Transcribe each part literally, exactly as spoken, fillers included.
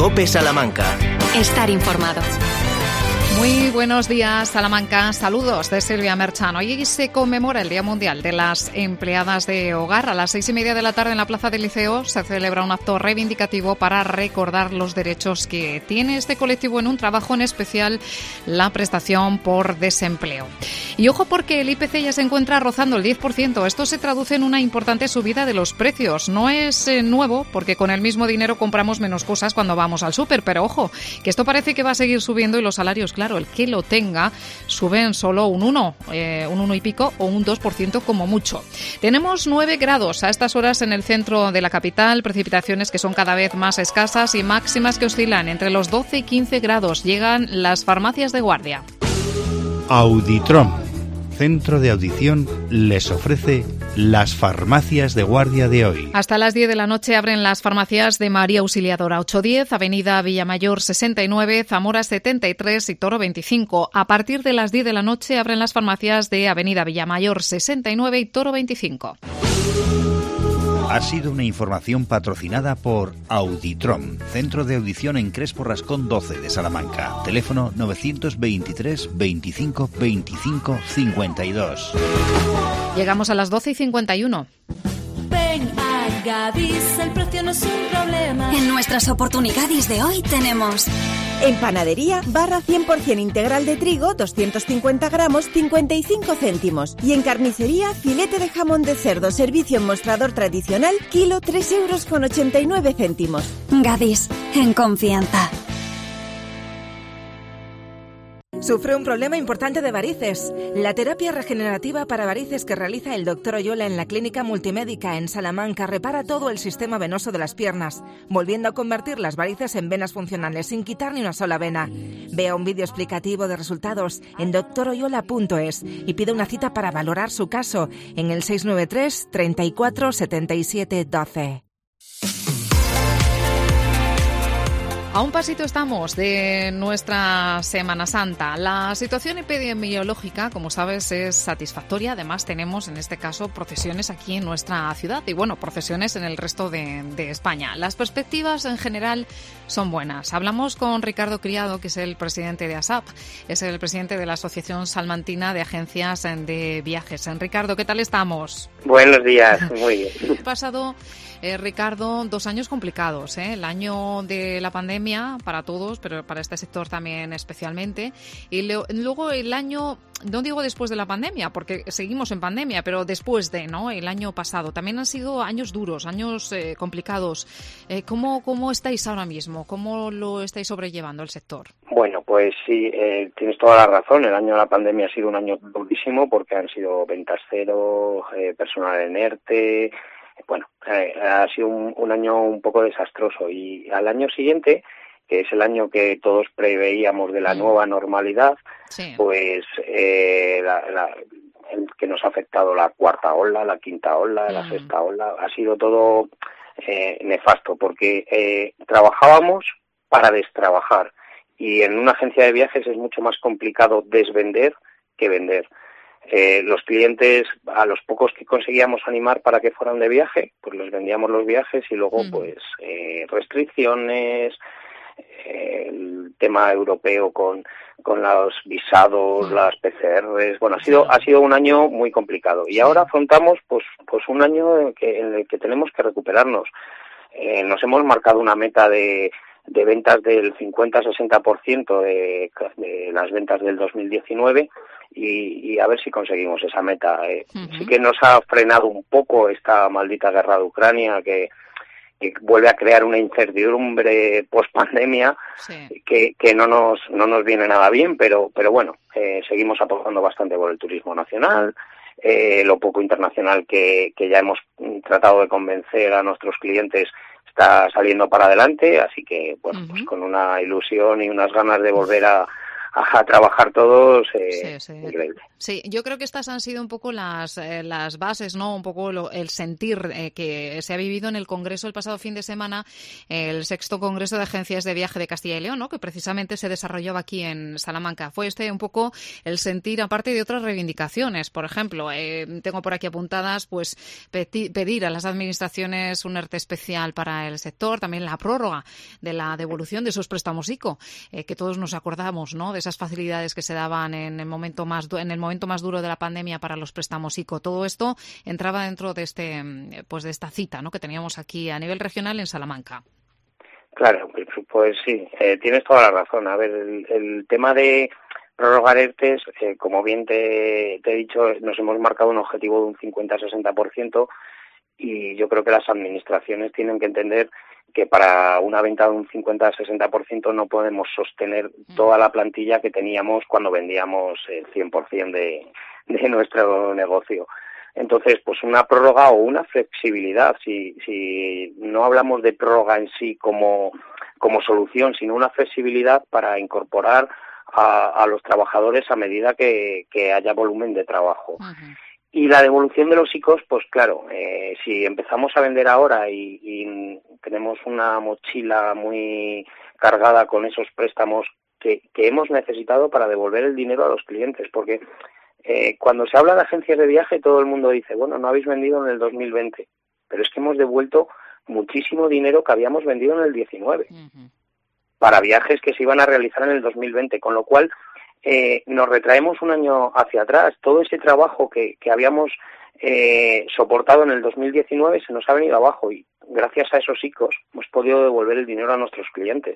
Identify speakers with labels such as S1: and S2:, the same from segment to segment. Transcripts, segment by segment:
S1: COPE Salamanca.
S2: Estar informado.
S3: Muy buenos días, Salamanca. Saludos de Silvia Merchan. Hoy se conmemora el Día Mundial de las Empleadas de Hogar. A las seis y media de la tarde en la Plaza del Liceo se celebra un acto reivindicativo para recordar los derechos que tiene este colectivo en un trabajo, en especial la prestación por desempleo. Y ojo, porque el I P C ya se encuentra rozando el diez por ciento. Esto se traduce en una importante subida de los precios. No es eh, nuevo, porque con el mismo dinero compramos menos cosas cuando vamos al súper. Pero ojo, que esto parece que va a seguir subiendo y los salarios, claro, el que lo tenga, suben solo un uno, eh, un uno y pico o un dos por ciento como mucho. Tenemos nueve grados a estas horas en el centro de la capital, precipitaciones que son cada vez más escasas y máximas que oscilan entre los doce y quince grados. Llegan las farmacias de guardia.
S4: Auditrom, centro de audición, les ofrece las farmacias de guardia de hoy.
S3: Hasta las diez de la noche abren las farmacias de María Auxiliadora ochocientos diez, Avenida Villamayor sesenta y nueve, Zamora setenta y tres y Toro veinticinco. A partir de las diez de la noche abren las farmacias de Avenida Villamayor sesenta y nueve y Toro veinticinco.
S4: Ha sido una información patrocinada por Auditrom, centro de audición en Crespo Rascón doce de Salamanca. Teléfono novecientos veintitrés veinticinco veinticinco cincuenta y dos.
S3: Llegamos a las doce y cincuenta y uno.
S5: Ven a Gadis, el precio no es un problema.
S2: En nuestras oportunidades de hoy tenemos...
S6: En panadería, barra cien por ciento integral de trigo, doscientos cincuenta gramos, cincuenta y cinco céntimos. Y en carnicería, filete de jamón de cerdo, servicio en mostrador tradicional, kilo, tres euros con ochenta y nueve céntimos.
S2: Gadis, en confianza.
S6: Sufre un problema importante de varices. La terapia regenerativa para varices que realiza el doctor Oyola en la Clínica Multimédica en Salamanca repara todo el sistema venoso de las piernas, volviendo a convertir las varices en venas funcionales sin quitar ni una sola vena. Vea un vídeo explicativo de resultados en doctor oyola punto es y pide una cita para valorar su caso en el seis nueve tres, treinta y cuatro, setenta y siete, doce.
S3: A un pasito estamos de nuestra Semana Santa. La situación epidemiológica, como sabes, es satisfactoria. Además, tenemos en este caso procesiones aquí en nuestra ciudad y, bueno, procesiones en el resto de, de España. Las perspectivas en general son buenas. Hablamos con Ricardo Criado, que es el presidente de ASAP, es el presidente de la Asociación Salmantina de Agencias de Viajes. Ricardo, ¿qué tal estamos?
S7: Buenos días, muy bien.
S3: He pasado, eh, Ricardo, dos años complicados, ¿eh? El año de la pandemia para todos, pero para este sector también especialmente. Y le, luego el año, no digo después de la pandemia, porque seguimos en pandemia, pero después de, ¿no? El año pasado. También han sido años duros, años eh, complicados. Eh, ¿cómo, ¿Cómo estáis ahora mismo? ¿Cómo lo estáis sobrellevando el sector?
S7: Bueno, pues sí, eh, tienes toda la razón. El año de la pandemia ha sido un año durísimo porque han sido ventas cero, eh, personal en ERTE. Bueno, eh, ha sido un, un año un poco desastroso y al año siguiente, que es el año que todos preveíamos de la nueva normalidad, sí. pues eh, la, la, el que nos ha afectado la cuarta ola, la quinta ola, mm. la sexta ola, ha sido todo eh, nefasto porque eh, trabajábamos para destrabajar y en una agencia de viajes es mucho más complicado desvender que vender. Eh, los clientes, a los pocos que conseguíamos animar para que fueran de viaje, pues les vendíamos los viajes y luego mm. pues eh, restricciones, eh, el tema europeo con con los visados, mm. las P C Rs, bueno, ha sido ha sido un año muy complicado y ahora afrontamos pues pues un año en, que, en el que tenemos que recuperarnos. Eh, nos hemos marcado una meta de de ventas del cincuenta a sesenta por ciento de, de las ventas del dos mil diecinueve y, y a ver si conseguimos esa meta. Eh, uh-huh. Sí que nos ha frenado un poco esta maldita guerra de Ucrania que, que vuelve a crear una incertidumbre post-pandemia sí. que, que no nos no nos viene nada bien, pero pero bueno, eh, seguimos apostando bastante por el turismo nacional. Eh, lo poco internacional que, que ya hemos tratado de convencer a nuestros clientes está saliendo para adelante, así que bueno, uh-huh. pues con una ilusión y unas ganas de volver a, a, a trabajar todos, eh, sí, sí. increíble.
S3: Sí, yo creo que estas han sido un poco las eh, las bases, ¿no? Un poco lo, el sentir eh, que se ha vivido en el Congreso el pasado fin de semana, eh, el sexto Congreso de Agencias de Viaje de Castilla y León, ¿no? Que precisamente se desarrollaba aquí en Salamanca. Fue este un poco el sentir, aparte de otras reivindicaciones. Por ejemplo, eh, tengo por aquí apuntadas, pues, peti- pedir a las administraciones un ERTE especial para el sector, también la prórroga de la devolución de esos préstamos ICO, eh, que todos nos acordamos, ¿no? De esas facilidades que se daban en el momento más du- en el momento momento más duro de la pandemia para los préstamos ICO. Todo esto entraba dentro de este, pues de esta cita, ¿no? Que teníamos aquí a nivel regional en Salamanca.
S7: Claro, pues sí, eh, tienes toda la razón. A ver, el, el tema de prorrogar ERTES, eh, como bien te, te he dicho, nos hemos marcado un objetivo de un cincuenta a sesenta por ciento y yo creo que las administraciones tienen que entender que para una venta de un cincuenta a sesenta por ciento no podemos sostener toda la plantilla que teníamos cuando vendíamos el cien por ciento de, de nuestro negocio. Entonces, pues una prórroga o una flexibilidad, si, si no hablamos de prórroga en sí como, como solución, sino una flexibilidad para incorporar a, a los trabajadores a medida que, que haya volumen de trabajo. Uh-huh. Y la devolución de los ICOs, pues claro, eh, si empezamos a vender ahora y, y tenemos una mochila muy cargada con esos préstamos que, que hemos necesitado para devolver el dinero a los clientes, porque eh, cuando se habla de agencias de viaje todo el mundo dice, bueno, no habéis vendido en el dos mil veinte, pero es que hemos devuelto muchísimo dinero que habíamos vendido en el diecinueve uh-huh. para viajes que se iban a realizar en el dos mil veinte, con lo cual Eh, nos retraemos un año hacia atrás. Todo ese trabajo que, que habíamos eh, soportado en el dos mil diecinueve se nos ha venido abajo y gracias a esos ICOs hemos podido devolver el dinero a nuestros clientes.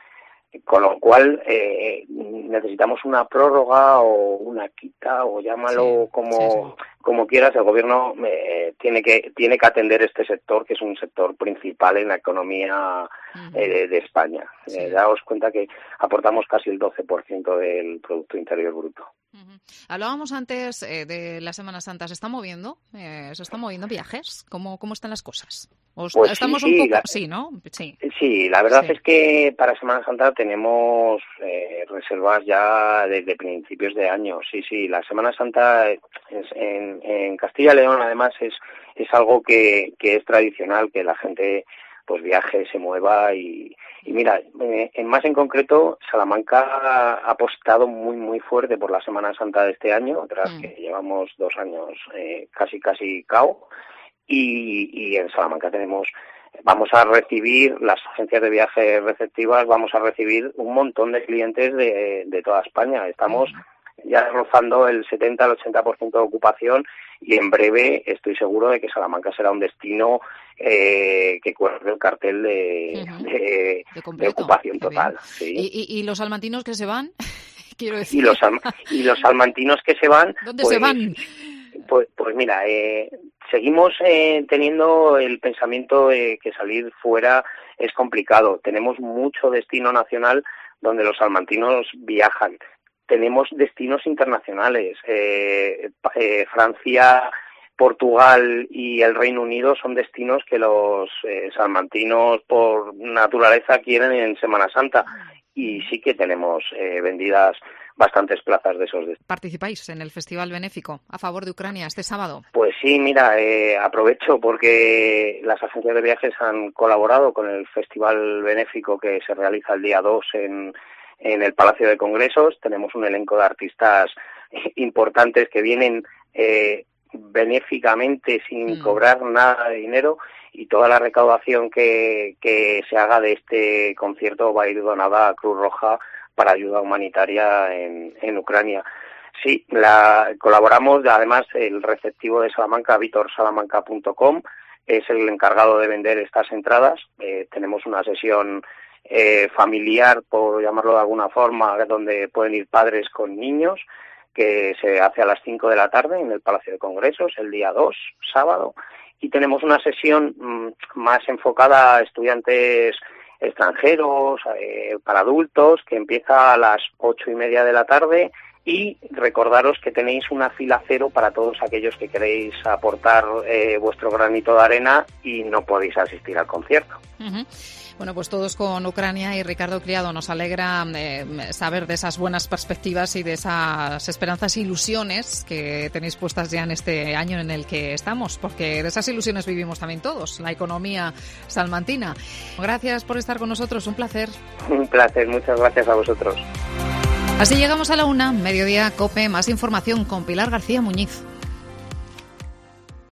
S7: Con lo cual eh, necesitamos una prórroga o una quita o llámalo sí, como sí, sí. como quieras. El gobierno eh, tiene que tiene que atender este sector, que es un sector principal en la economía uh-huh. eh, de España. Sí. Eh, daos cuenta que aportamos casi el doce por ciento del Producto Interior Bruto.
S3: Uh-huh. Hablábamos antes eh, de la Semana Santa. ¿Se está moviendo? Eh, ¿Se están moviendo viajes? ¿Cómo, cómo están las cosas? ¿O
S7: pues
S3: estamos
S7: sí,
S3: un poco...
S7: la...
S3: Sí, ¿no? Sí.
S7: Sí, la verdad
S3: sí.
S7: es que para Semana Santa tenemos eh, reservas ya desde principios de año. Sí, sí, la Semana Santa es, en, en Castilla y León además es, es algo que, que es tradicional, que la gente pues viaje, se mueva y, y mira, eh, en más en concreto, Salamanca ha apostado muy muy fuerte por la Semana Santa de este año, tras mm. que llevamos dos años eh, casi casi cao, y, y en Salamanca tenemos, vamos a recibir, las agencias de viaje receptivas, vamos a recibir un montón de clientes de, de toda España. Estamos mm. ya rozando el setenta al ochenta por ciento de ocupación y en breve estoy seguro de que Salamanca será un destino eh, que cuelgue el cartel de, uh-huh. de, de, de ocupación total. Sí.
S3: ¿Y, y, ¿Y los salmantinos que se van? Quiero decir.
S7: Y los, y los salmantinos que se van...
S3: ¿Dónde
S7: pues,
S3: se van?
S7: Pues, pues mira, eh, seguimos eh, teniendo el pensamiento de que salir fuera es complicado. Tenemos mucho destino nacional donde los salmantinos viajan. Tenemos destinos internacionales. Eh, eh, Francia, Portugal y el Reino Unido son destinos que los eh, salmantinos por naturaleza quieren en Semana Santa. Y sí que tenemos eh, vendidas bastantes plazas de esos destinos.
S3: ¿Participáis en el Festival Benéfico a favor de Ucrania este sábado?
S7: Pues sí, mira, eh, aprovecho porque las agencias de viajes han colaborado con el Festival Benéfico que se realiza el día dos en... en el Palacio de Congresos. Tenemos un elenco de artistas importantes que vienen eh, benéficamente sin mm. cobrar nada de dinero y toda la recaudación que, que se haga de este concierto va a ir donada a Cruz Roja para ayuda humanitaria en, en Ucrania. Sí, la, colaboramos, además el receptivo de Salamanca, vitor salamanca punto com, es el encargado de vender estas entradas. Eh, tenemos una sesión Eh, familiar, por llamarlo de alguna forma, donde pueden ir padres con niños, que se hace a las cinco de la tarde en el Palacio de Congresos, el día dos, sábado, y tenemos una sesión mmm, más enfocada a estudiantes extranjeros, eh, para adultos, que empieza a las ocho y media de la tarde, y recordaros que tenéis una fila cero para todos aquellos que queréis aportar eh, vuestro granito de arena y no podéis asistir al concierto.
S3: Uh-huh. Bueno, pues todos con Ucrania, y Ricardo Criado, nos alegra eh, saber de esas buenas perspectivas y de esas esperanzas e ilusiones que tenéis puestas ya en este año en el que estamos, porque de esas ilusiones vivimos también todos, la economía salmantina. Gracias por estar con nosotros, un placer.
S7: Un placer, muchas gracias a vosotros.
S3: Así llegamos a la una, Mediodía COPE, más información con Pilar García Muñiz.